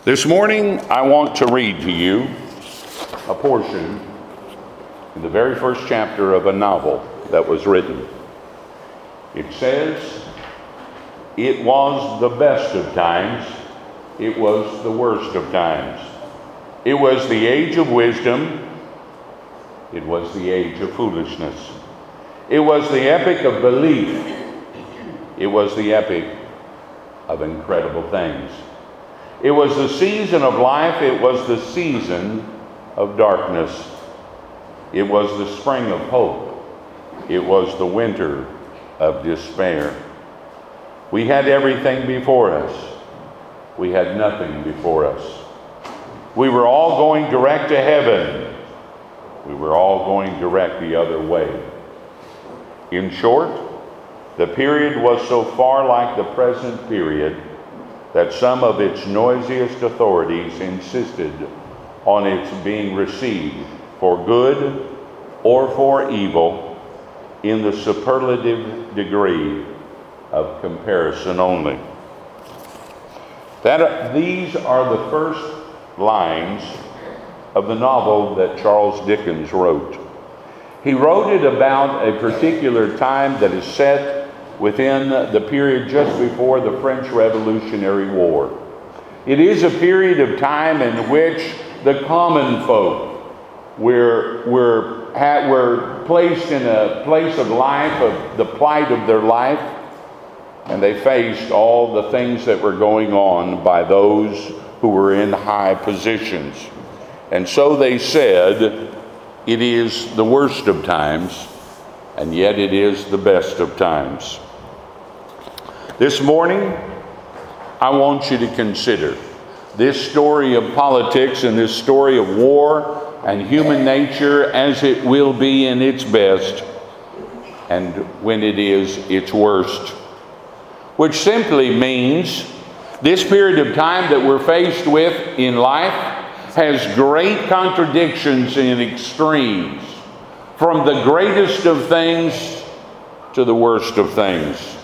This morning, I want to read to you a portion in the very first chapter of a novel that was written. It says, "It was the best of times, it was the worst of times. It was the age of wisdom, it was the age of foolishness. It was the epoch of belief, it was the epoch of incredible things. It was the season of life, it was the season of darkness. It was the spring of hope, it was the winter of despair. We had everything before us, we had nothing before us. We were all going direct to heaven, we were all going direct the other way. In short, the period was so far like the present period that some of its noisiest authorities insisted on its being received for good or for evil in the superlative degree of comparison only." These are the first lines of the novel that Charles Dickens wrote. He wrote it about a particular time that is set within the period just before the French Revolutionary War. It is a period of time in which the common folk were placed in a place of life, of the plight of their life, and they faced all the things that were going on by those who were in high positions. And so they said, it is the worst of times, and yet it is the best of times. This morning, I want you to consider this story of politics and this story of war and human nature as it will be in its best and when it is its worst. Which simply means this period of time that we're faced with in life has great contradictions and extremes, from the greatest of things to the worst of things.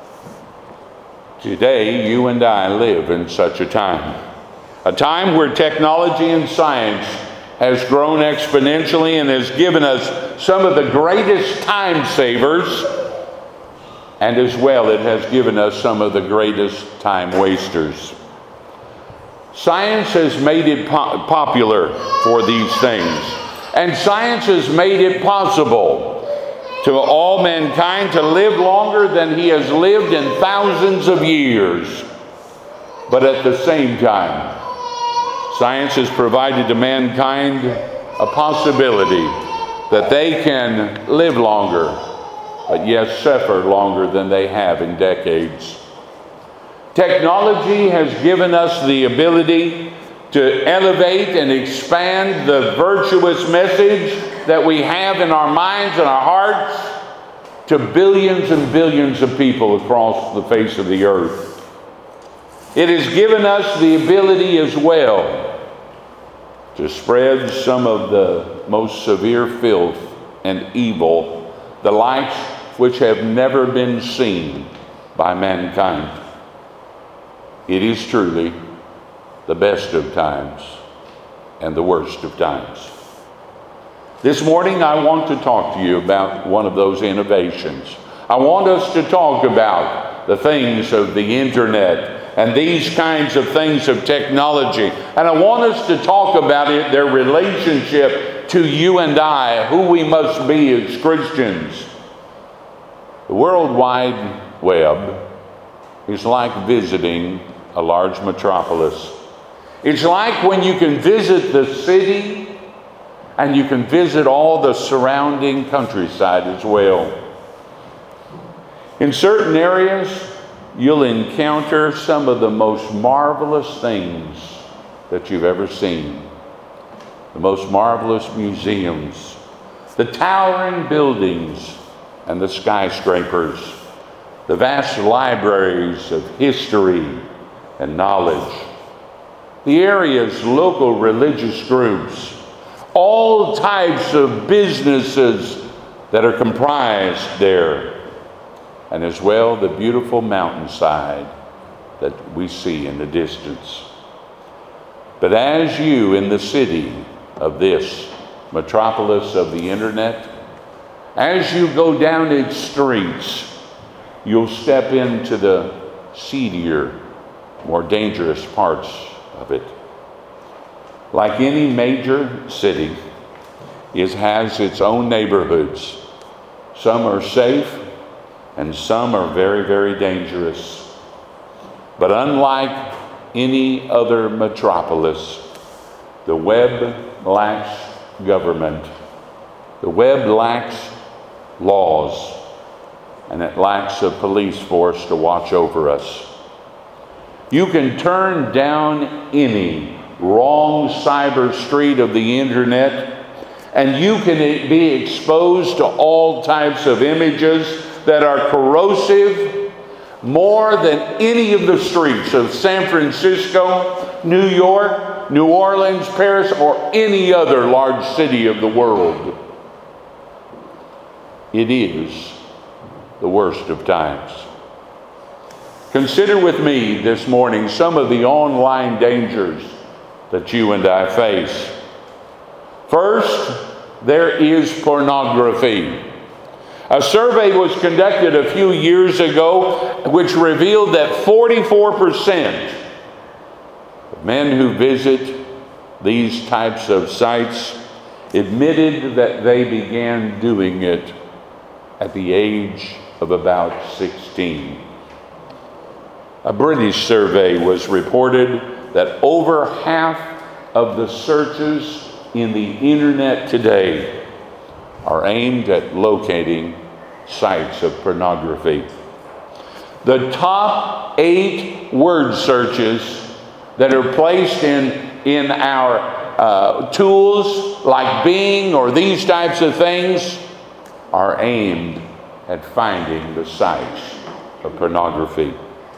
Today, you and I live in such a time where technology and science has grown exponentially and has given us some of the greatest time savers, and as well it has given us some of the greatest time wasters. Science has made it popular for these things, and science has made it possible to all mankind to live longer than he has lived in thousands of years. But at the same time, science has provided to mankind a possibility that they can live longer, but yet suffer longer than they have in decades. Technology has given us the ability to elevate and expand the virtuous message that we have in our minds and our hearts to billions and billions of people across the face of the earth. It has given us the ability as well to spread some of the most severe filth and evil, the likes which have never been seen by mankind. It is truly the best of times and the worst of times. This morning, I want to talk to you about one of those innovations. I want us to talk about the things of the internet and these kinds of things of technology. And I want us to talk about it, their relationship to you and I, who we must be as Christians. The World Wide Web is like visiting a large metropolis. It's like when you can visit the city and you can visit all the surrounding countryside as well. In certain areas, you'll encounter some of the most marvelous things that you've ever seen. The most marvelous museums, the towering buildings and the skyscrapers, the vast libraries of history and knowledge, the area's local religious groups, all types of businesses that are comprised there, and as well the beautiful mountainside that we see in the distance. But as you in the city of this metropolis of the internet, as you go down its streets, you'll step into the seedier, more dangerous parts of it. Like any major city, it has its own neighborhoods. Some are safe and some are very, very dangerous. But unlike any other metropolis, the web lacks government. The web lacks laws, and it lacks a police force to watch over us. You can turn down any wrong cyber street of the internet, and you can be exposed to all types of images that are corrosive more than any of the streets of San Francisco, New York, New Orleans, Paris, or any other large city of the world. It is the worst of times. Consider with me this morning some of the online dangers that you and I face. First, there is pornography. A survey was conducted a few years ago which revealed that 44% of men who visit these types of sites admitted that they began doing it at the age of about 16. A British survey was reported that over half of the searches in the internet today are aimed at locating sites of pornography. The top 8 word searches that are placed in our tools like Bing or these types of things are aimed at finding the sites of pornography.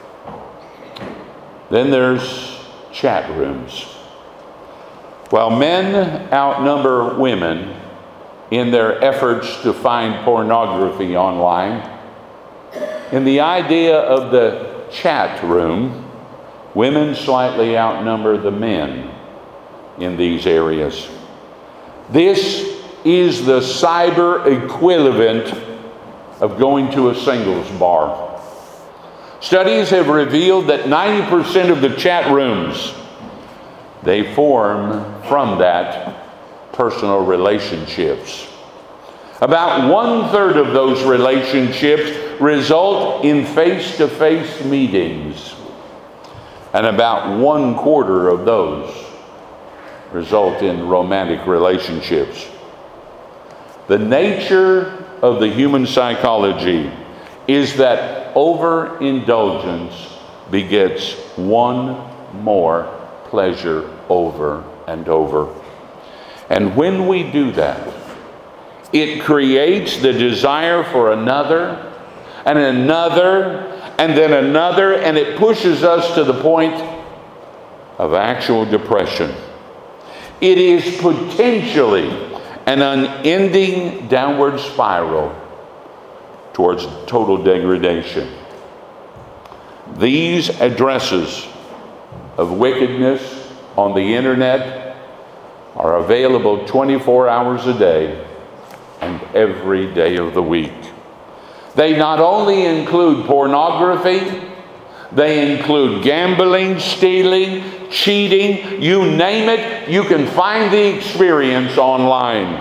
Then there's chat rooms. While men outnumber women in their efforts to find pornography online, in the idea of the chat room, women slightly outnumber the men in these areas. This is the cyber equivalent of going to a singles bar. Studies have revealed that 90% of the chat rooms, they form from that personal relationships. About 1/3 of those relationships result in face-to-face meetings, and about 1/4 of those result in romantic relationships. The nature of the human psychology is that overindulgence begets one more pleasure over and over. And when we do that, it creates the desire for another, and another, and then another, and it pushes us to the point of actual depression. It is potentially an unending downward spiral towards total degradation. These addresses of wickedness on the internet are available 24 hours a day and every day of the week. They not only include pornography, they include gambling, stealing, cheating, you name it, you can find the experience online.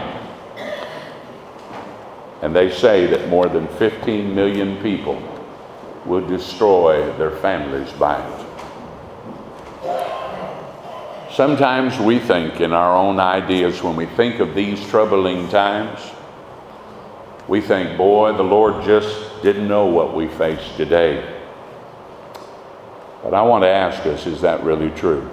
And they say that more than 15 million people will destroy their families by it. Sometimes we think in our own ideas, when we think of these troubling times, we think, boy, the Lord just didn't know what we face today. But I want to ask us, is that really true?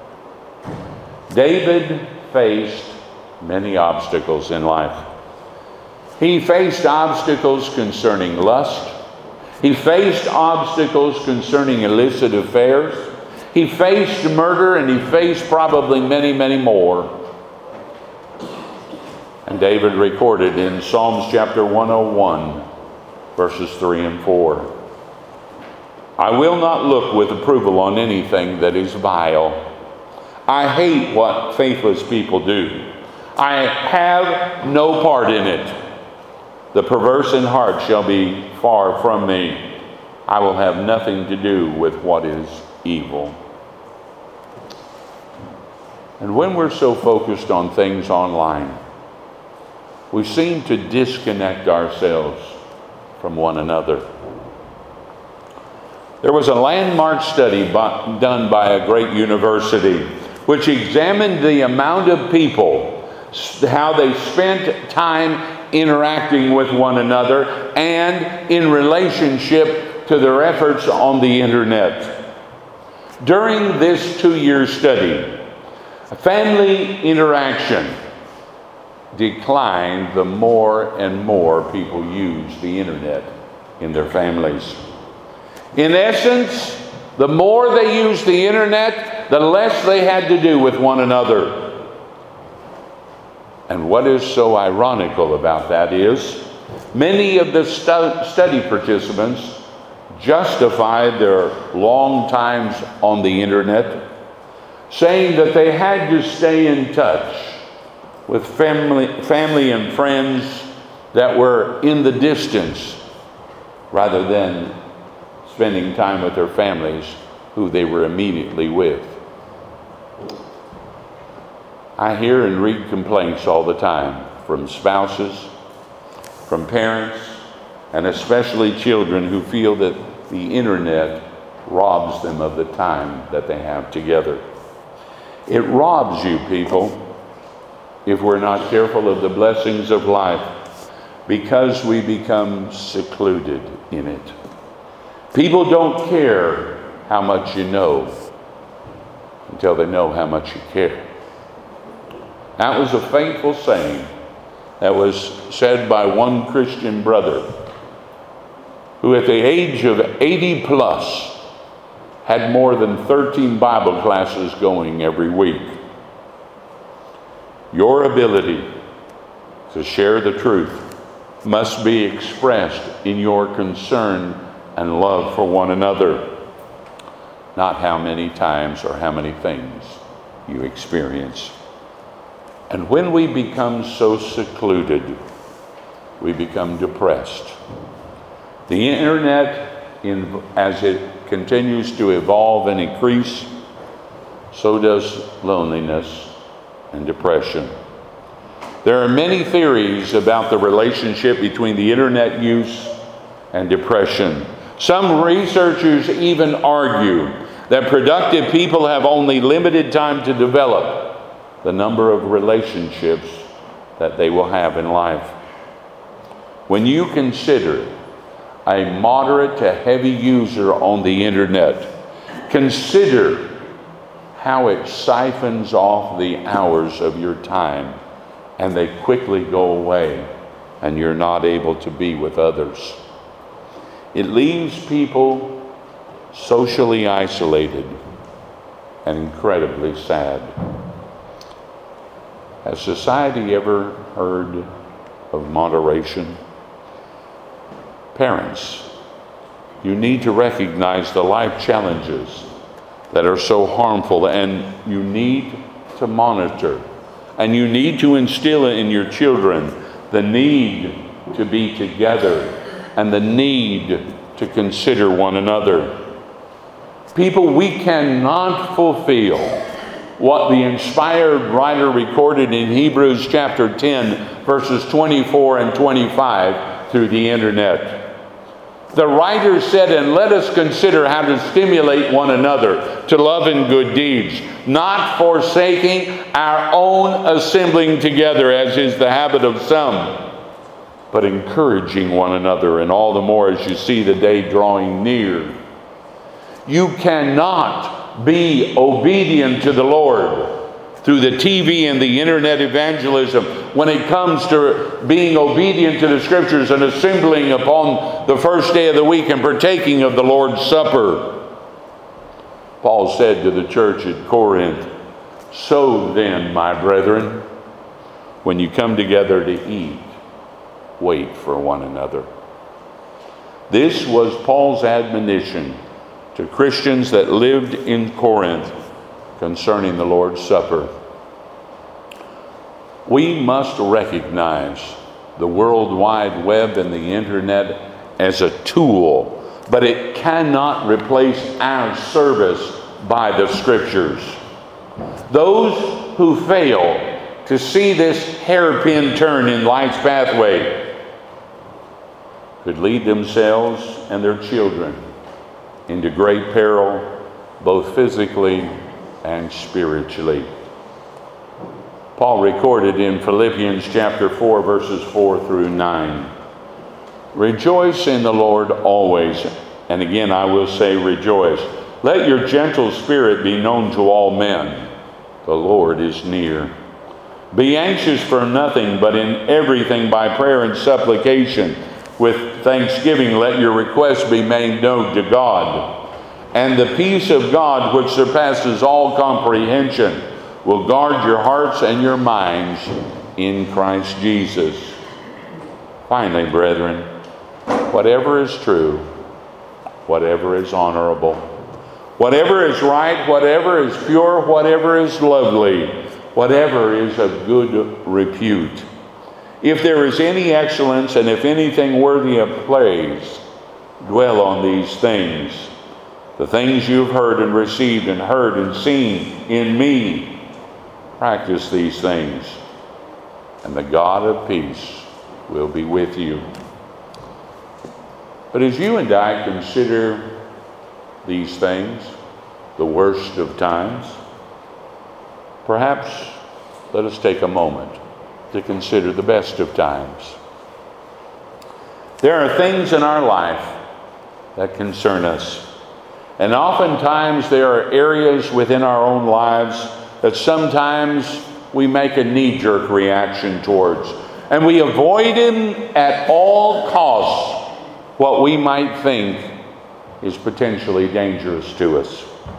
David faced many obstacles in life. He faced obstacles concerning lust. He faced obstacles concerning illicit affairs. He faced murder, and he faced probably many, many more. And David recorded in Psalms chapter 101, verses 3 and 4. I will not look with approval on anything that is vile. I hate what faithless people do. I have no part in it. The perverse in heart shall be far from me. I will have nothing to do with what is evil. And when we're so focused on things online, we seem to disconnect ourselves from one another. There was a landmark study done by a great university which examined the amount of people, how they spent time interacting with one another and in relationship to their efforts on the internet. During this 2-year study, family interaction declined the more and more people used the internet in their families. In essence, the more they used the internet, the less they had to do with one another. And what is so ironical about that is many of the study participants justified their long times on the internet, saying that they had to stay in touch with family and friends that were in the distance rather than spending time with their families who they were immediately with. I hear and read complaints all the time from spouses, from parents, and especially children who feel that the internet robs them of the time that they have together. It robs you, people, if we're not careful of the blessings of life, because we become secluded in it. People don't care how much you know until they know how much you care. That was a faithful saying that was said by one Christian brother who at the age of 80 plus had more than 13 Bible classes going every week. Your ability to share the truth must be expressed in your concern and love for one another, not how many times or how many things you experience. And when we become so secluded, we become depressed. The internet, as it continues to evolve and increase, so does loneliness and depression. There are many theories about the relationship between the internet use and depression. Some researchers even argue that productive people have only limited time to develop the number of relationships that they will have in life. When you consider a moderate to heavy user on the internet, consider how it siphons off the hours of your time and they quickly go away and you're not able to be with others. It leaves people socially isolated and incredibly sad. Has society ever heard of moderation? Parents, you need to recognize the life challenges that are so harmful, and you need to monitor, and you need to instill in your children the need to be together and the need to consider one another. People, we cannot fulfill what the inspired writer recorded in Hebrews chapter 10, verses 24 and 25 through the internet. The writer said, "And let us consider how to stimulate one another to love and good deeds, not forsaking our own assembling together, as is the habit of some, but encouraging one another, and all the more as you see the day drawing near." You cannot be obedient to the Lord through the TV and the internet evangelism when it comes to being obedient to the Scriptures and assembling upon the first day of the week and partaking of the Lord's Supper. Paul said to the church at Corinth, "So then, my brethren, when you come together to eat, wait for one another." This was Paul's admonition to Christians that lived in Corinth concerning the Lord's Supper. We must recognize the World Wide Web and the Internet as a tool, but it cannot replace our service by the Scriptures. Those who fail to see this hairpin turn in life's pathway could lead themselves and their children into great peril, both physically and spiritually. Paul recorded in Philippians chapter 4, verses 4 through 9, "Rejoice in the Lord always." And again, I will say rejoice. "Let your gentle spirit be known to all men. The Lord is near. Be anxious for nothing, but in everything by prayer and supplication, with thanksgiving, let your requests be made known to God. And the peace of God, which surpasses all comprehension, will guard your hearts and your minds in Christ Jesus." Finally, brethren, whatever is true, whatever is honorable, whatever is right, whatever is pure, whatever is lovely, whatever is of good repute, if there is any excellence and if anything worthy of praise, dwell on these things. The things you've heard and received and heard and seen in me, practice these things, and the God of peace will be with you. But as you and I consider these things, the worst of times, perhaps let us take a moment to consider the best of times. There are things in our life that concern us. And oftentimes there are areas within our own lives that sometimes we make a knee-jerk reaction towards. And we avoid them at all costs, what we might think is potentially dangerous to us.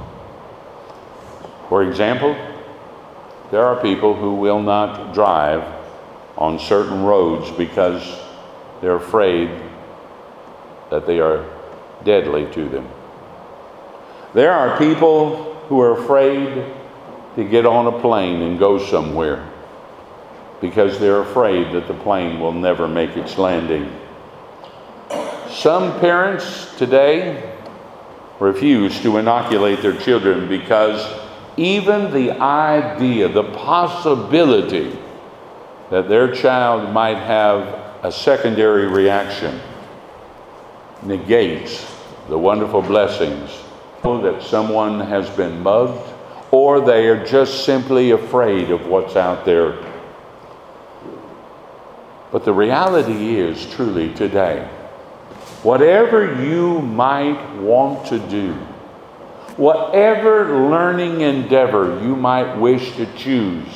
For example, there are people who will not drive on certain roads because they're afraid that they are deadly to them. There are people who are afraid to get on a plane and go somewhere because they're afraid that the plane will never make its landing. Some parents today refuse to inoculate their children because even the idea, the possibility that their child might have a secondary reaction negates the wonderful blessings that someone has been mugged, or they are just simply afraid of what's out there. But the reality is truly today, whatever you might want to do, whatever learning endeavor you might wish to choose,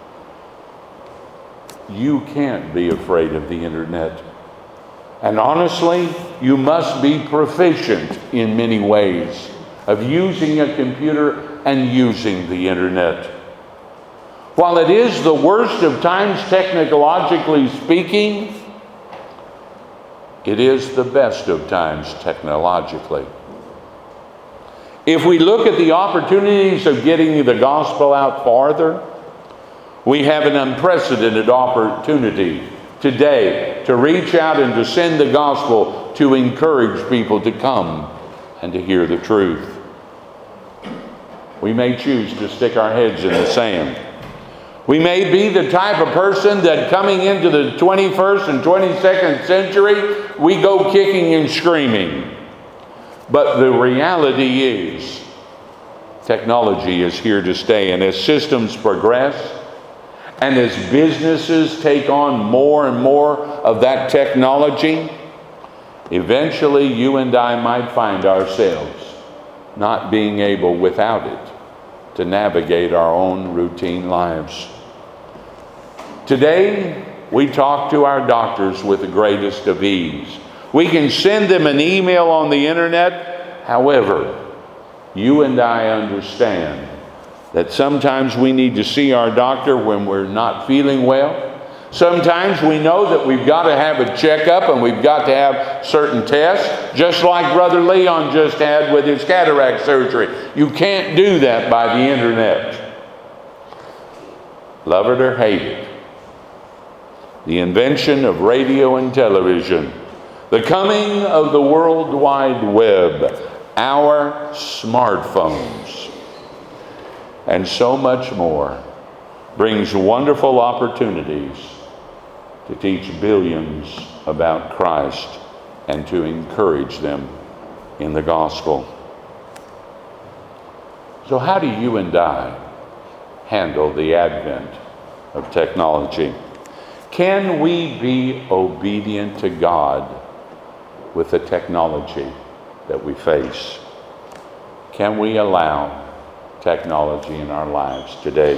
you can't be afraid of the internet. And honestly, you must be proficient in many ways of using a computer and using the internet. While it is the worst of times technologically speaking, it is the best of times technologically. If we look at the opportunities of getting the gospel out farther, we have an unprecedented opportunity today to reach out and to send the gospel to encourage people to come and to hear the truth. We may choose to stick our heads in the sand. We may be the type of person that coming into the 21st and 22nd century, we go kicking and screaming. But the reality is, technology is here to stay. And as systems progress, and as businesses take on more and more of that technology, eventually you and I might find ourselves not being able without it to navigate our own routine lives. Today, we talk to our doctors with the greatest of ease. We can send them an email on the internet. However, you and I understand that sometimes we need to see our doctor when we're not feeling well. Sometimes we know that we've got to have a checkup and we've got to have certain tests, just like Brother Leon just had with his cataract surgery. You can't do that by the internet. Love it or hate it. The invention of radio and television, the coming of the World Wide Web, our smartphones, and so much more brings wonderful opportunities to teach billions about Christ and to encourage them in the gospel. So how do you and I handle the advent of technology? Can we be obedient to God with the technology that we face? Can we allow technology in our lives today?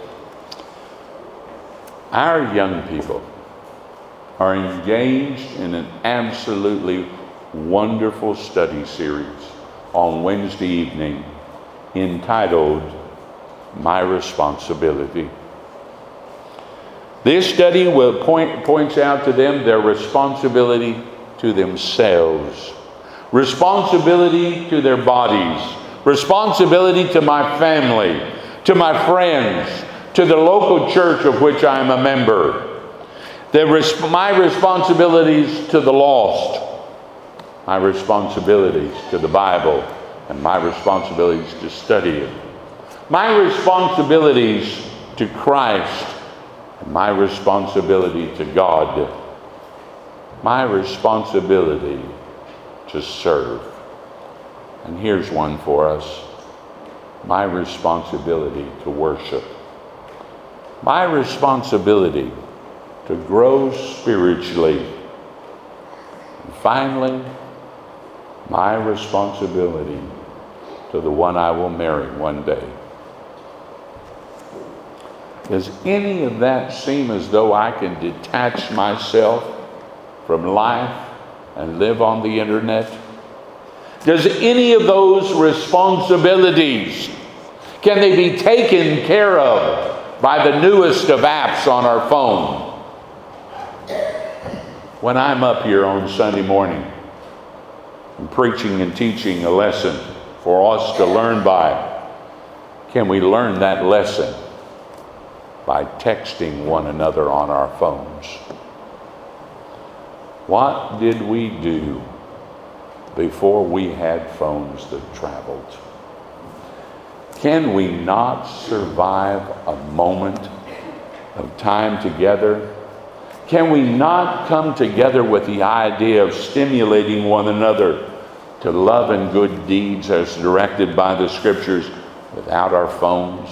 Our young people are engaged in an absolutely wonderful study series on Wednesday evening entitled My Responsibility. This study will points out to them their responsibility to themselves, responsibility to their bodies, responsibility to my family, to my friends, to the local church of which I am a member, my responsibilities to the lost, my responsibilities to the Bible, and my responsibilities to study it, my responsibilities to Christ, and my responsibility to God, my responsibility to serve. And here's one for us: my responsibility to worship, my responsibility to grow spiritually, and finally, my responsibility to the one I will marry one day. Does any of that seem as though I can detach myself from life and live on the internet? Does any of those responsibilities, can they be taken care of by the newest of apps on our phone? When I'm up here on Sunday morning and preaching and teaching a lesson for us to learn by, can we learn that lesson by texting one another on our phones? What did we do before we had phones that traveled? Can we not survive a moment of time together? Can we not come together with the idea of stimulating one another to love and good deeds as directed by the Scriptures without our phones?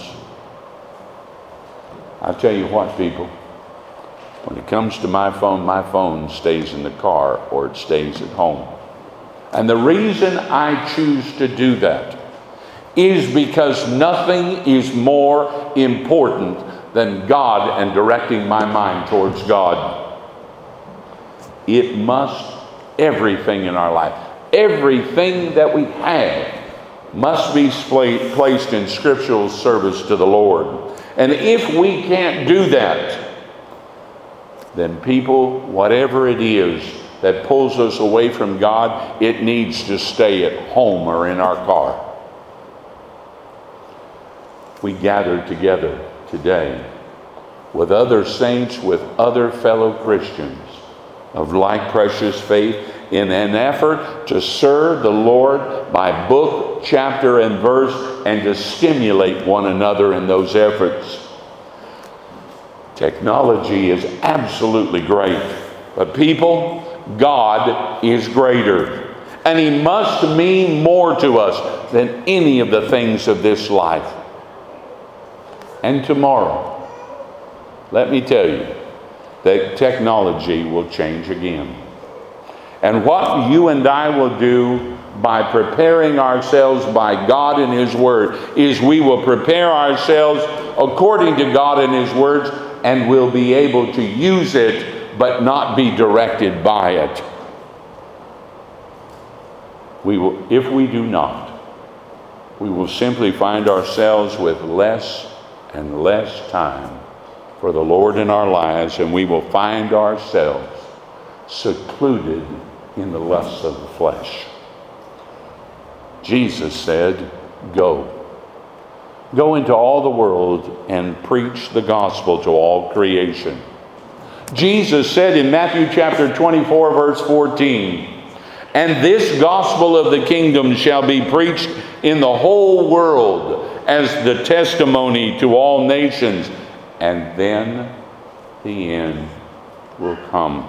I'll tell you what, people, when it comes to my phone stays in the car or it stays at home. And the reason I choose to do that is because nothing is more important than God and directing my mind towards God. It must, everything in our life, everything that we have must be placed in scriptural service to the Lord. And if we can't do that, then people, whatever it is that pulls us away from God, it needs to stay at home or in our car. We gather together today with other saints, with other fellow Christians of like precious faith in an effort to serve the Lord by book, chapter, and verse, and to stimulate one another in those efforts. Technology is absolutely great, but people, God is greater, and He must mean more to us than any of the things of this life. And tomorrow, let me tell you that technology will change again. And what you and I will do by preparing ourselves by God and His Word is we will prepare ourselves according to God and His words, and we'll be able to use it but not be directed by it. We will, if we do not, we will simply find ourselves with less and less time for the Lord in our lives, and we will find ourselves secluded in the lusts of the flesh. Jesus said, go. Go into all the world and preach the gospel to all creation. Jesus said in Matthew chapter 24, verse 14, and this gospel of the kingdom shall be preached in the whole world as the testimony to all nations, and then the end will come.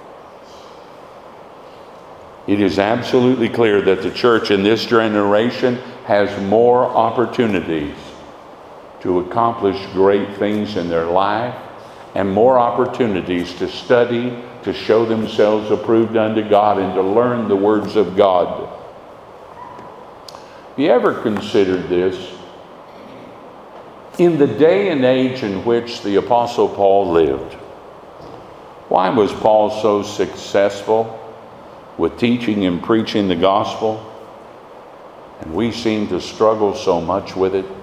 It is absolutely clear that the church in this generation has more opportunities to accomplish great things in their life and more opportunities to study, to show themselves approved unto God, and to learn the words of God. Have you ever considered this? In the day and age in which the Apostle Paul lived, why was Paul so successful with teaching and preaching the gospel, and we seem to struggle so much with it?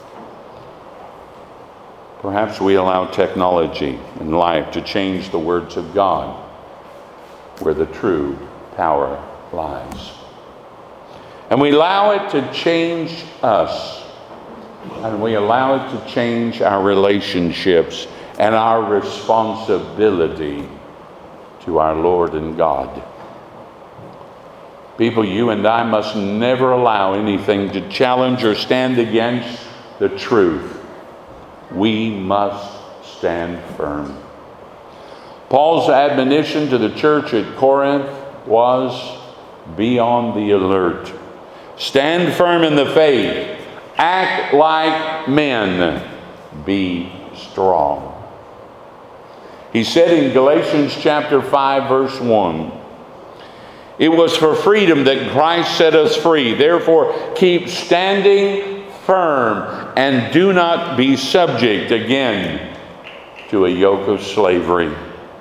Perhaps we allow technology and life to change the words of God, where the true power lies. And we allow it to change us, and we allow it to change our relationships and our responsibility to our Lord and God. People, you and I must never allow anything to challenge or stand against the truth. We must stand firm. Paul's admonition to the church at Corinth was, be on the alert. Stand firm in the faith. Act like men. Be strong. He said in Galatians chapter 5, verse 1, it was for freedom that Christ set us free. Therefore, keep standing firm and do not be subject again to a yoke of slavery.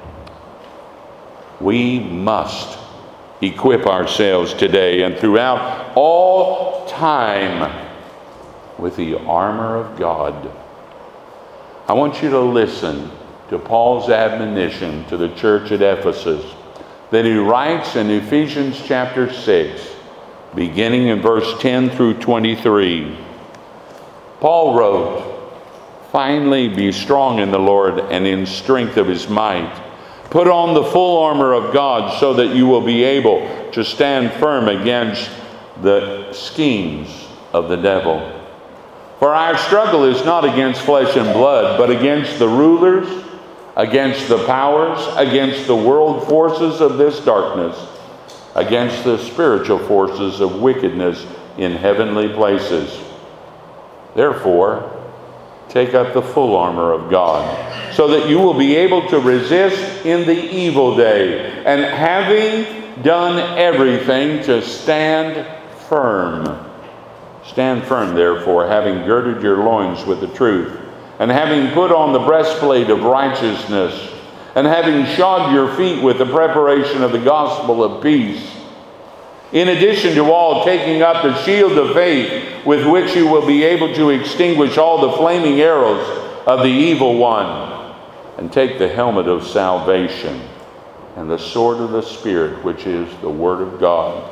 We must equip ourselves today and throughout all time with the armor of God. I want you to listen to Paul's admonition to the church at Ephesus that he writes in Ephesians chapter 6, beginning in verse 10 through 23. Paul wrote, finally be strong in the Lord and in strength of his might. Put on the full armor of God so that you will be able to stand firm against the schemes of the devil. For our struggle is not against flesh and blood, but against the rulers, against the powers, against the world forces of this darkness, against the spiritual forces of wickedness in heavenly places. Therefore, take up the full armor of God, so that you will be able to resist in the evil day, and having done everything, to stand firm. Stand firm, therefore, having girded your loins with the truth, and having put on the breastplate of righteousness, and having shod your feet with the preparation of the gospel of peace. In addition to all, taking up the shield of faith, with which you will be able to extinguish all the flaming arrows of the evil one, and take the helmet of salvation and the sword of the Spirit, which is the Word of God.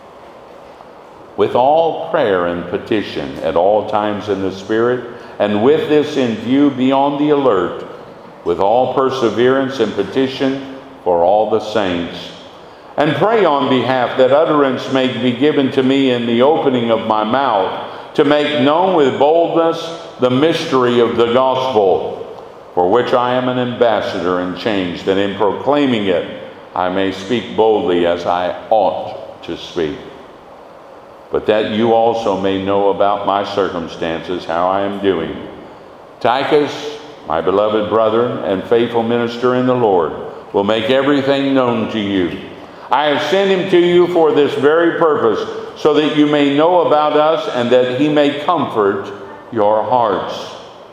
With all prayer and petition at all times in the Spirit, and with this in view, be on the alert, with all perseverance and petition for all the saints. And pray on behalf that utterance may be given to me in the opening of my mouth, to make known with boldness the mystery of the gospel, for which I am an ambassador in chains, that in proclaiming it I may speak boldly as I ought to speak. But that you also may know about my circumstances, how I am doing. Tychus, my beloved brother and faithful minister in the Lord, will make everything known to you. I have sent him to you for this very purpose, so that you may know about us and that he may comfort your hearts.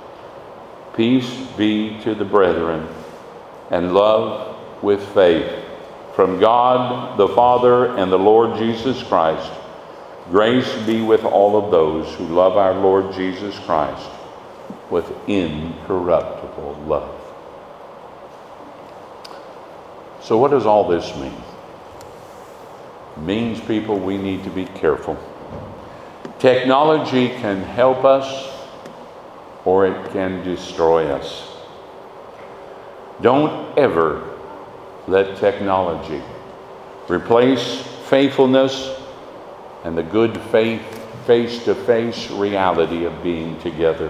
Peace be to the brethren, and love with faith, from God the Father and the Lord Jesus Christ. Grace be with all of those who love our Lord Jesus Christ. with incorruptible love. So what does all this mean? It means, people, we need to be careful. Technology can help us or it can destroy us. Don't ever let technology replace faithfulness and the good faith, face-to-face reality of being together.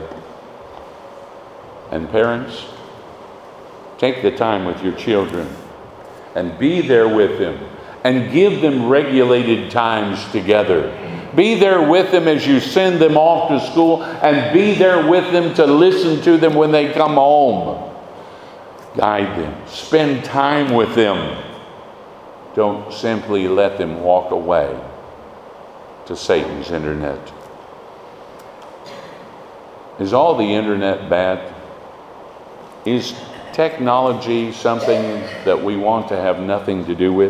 And parents, take the time with your children and be there with them and give them regulated times together. Be there with them as you send them off to school, and be there with them to listen to them when they come home. Guide them. Spend time with them. Don't simply let them walk away to Satan's internet. Is all the internet bad? Is technology something that we want to have nothing to do with?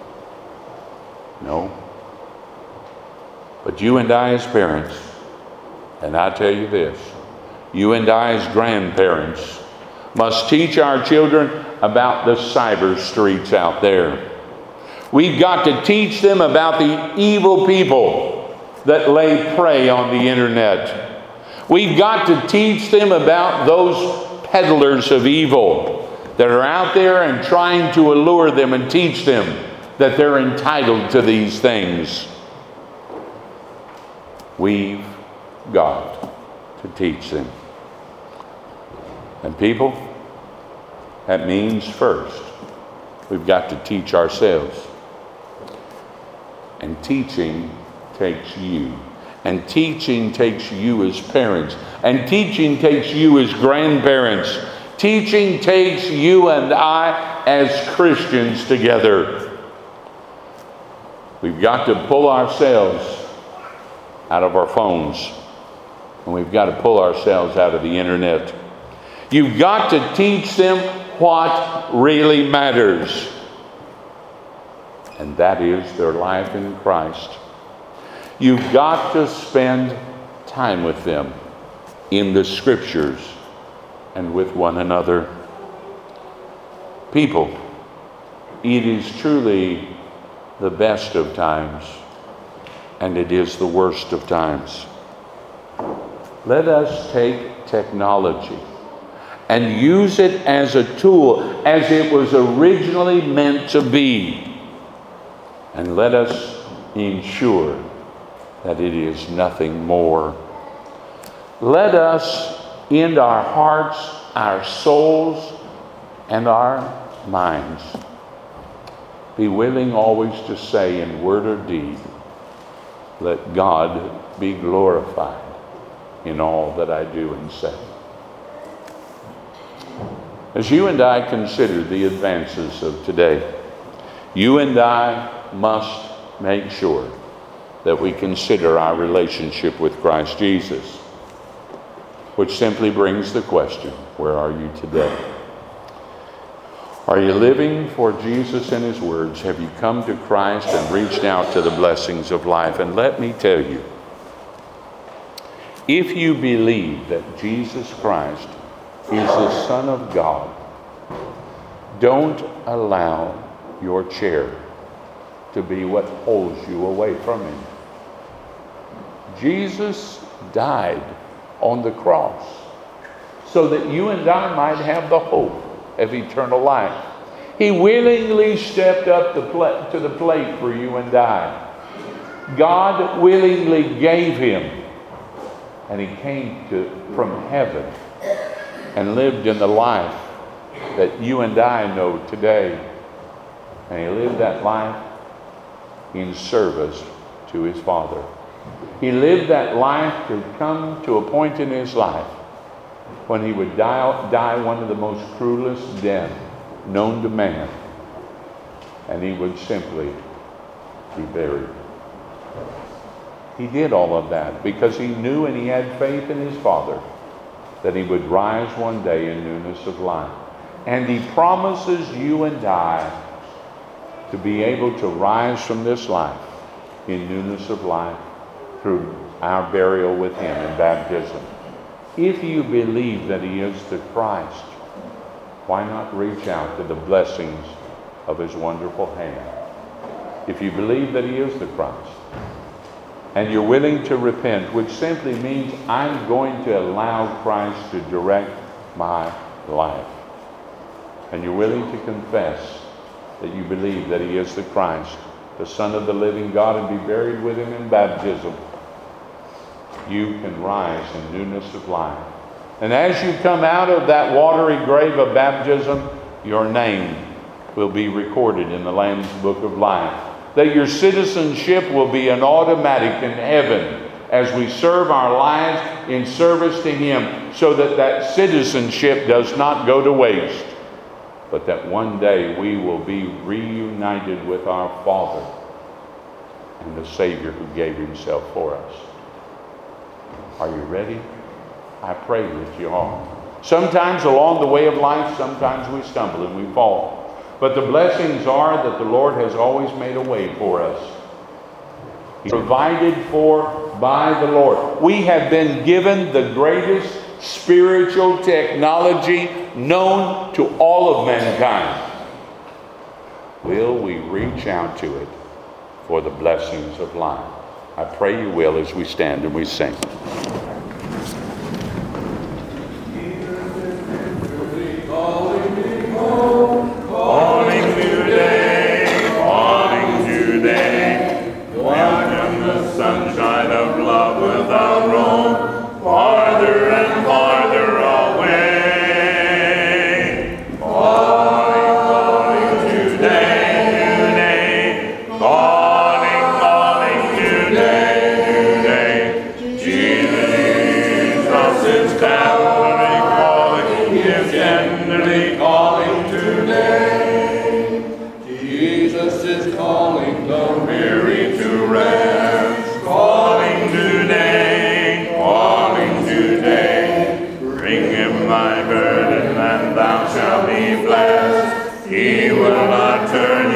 No. But you and I as parents, and I tell you this, you and I as grandparents must teach our children about the cyber streets out there. We've got to teach them about the evil people that lay prey on the internet. We've got to teach them about those peddlers of evil that are out there and trying to allure them and teach them that they're entitled to these things. We've got to teach them. And people, that means first, we've got to teach ourselves. And teaching takes you. And teaching takes you as parents. And teaching takes you as grandparents. Teaching takes you and I as Christians together. We've got to pull ourselves out of our phones. And we've got to pull ourselves out of the internet. You've got to teach them what really matters. And that is their life in Christ. You've got to spend time with them in the Scriptures and with one another. People, it is truly the best of times, and it is the worst of times. Let us take technology and use it as a tool, as it was originally meant to be. And let us ensure that it is nothing more. Let us, in our hearts, our souls, and our minds, be willing always to say in word or deed, let God be glorified in all that I do and say. As you and I consider the advances of today, you and I must make sure that we consider our relationship with Christ Jesus, which simply brings the question, where are you today? Are you living for Jesus and His words? Have you come to Christ and reached out to the blessings of life? And let me tell you, if you believe that Jesus Christ is the Son of God, don't allow your chair to be what holds you away from Him. Jesus died on the cross so that you and I might have the hope of eternal life. He willingly stepped up to the plate for you and I. God willingly gave Him, and He came from heaven and lived in the life that you and I know today. And He lived that life in service to His Father. He lived that life to come to a point in His life when He would die one of the most cruelest deaths known to man. And He would simply be buried. He did all of that because He knew and He had faith in His Father that He would rise one day in newness of life. And He promises you and I to be able to rise from this life in newness of life through our burial with Him in baptism. If you believe that he is the Christ, why not reach out to the blessings of his wonderful hand? If you believe that he is the Christ, and you're willing to repent, which simply means I'm going to allow Christ to direct my life, and you're willing to confess that you believe that he is the Christ, the Son of the living God, and be buried with him in baptism, you can rise in newness of life. And as you come out of that watery grave of baptism, your name will be recorded in the Lamb's Book of Life. That your citizenship will be an automatic in heaven as we serve our lives in service to him, so that that citizenship does not go to waste, but that one day we will be reunited with our Father and the Savior who gave himself for us. Are you ready? I pray that you are. Sometimes along the way of life, sometimes we stumble and we fall. But the blessings are that the Lord has always made a way for us. He's provided for by the Lord. We have been given the greatest spiritual technology known to all of mankind. Will we reach out to it for the blessings of life? I pray you will as we stand and we sing. Sunshine of love without roam, farther and farther away. Calling today, calling today. Jesus is tenderly calling, he is tenderly calling today. Jesus is calling the weary to rest. Calling today, bring him thy burden and thou shalt be blessed. He will not turn